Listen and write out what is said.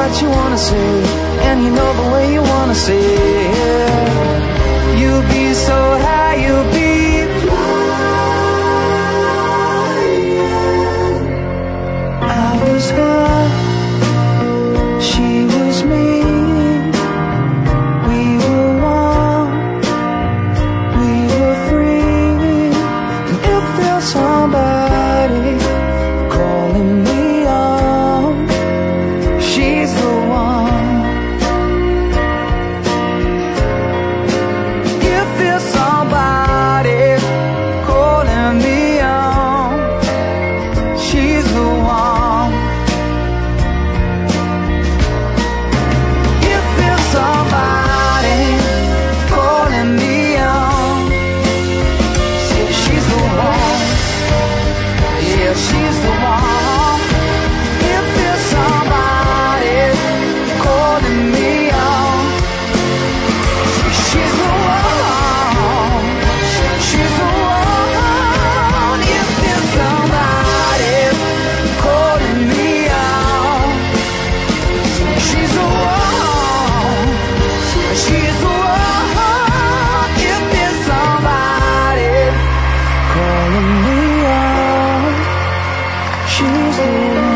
what you wanna say, and you know the way you wanna say it. You'll be so high, you'll be flying. I was her, she was me. We were one, we were free. And if there's somebody calling me on, she's the one. If there's somebody calling me on, she's the one. If there's somebody calling me on, say she's the one. Yeah, she's the one. If there's somebody calling me on, say she's the one. She's the one. If there's somebody calling me on, say she's the one. She's the one. If there's somebody calling me on, she's the one.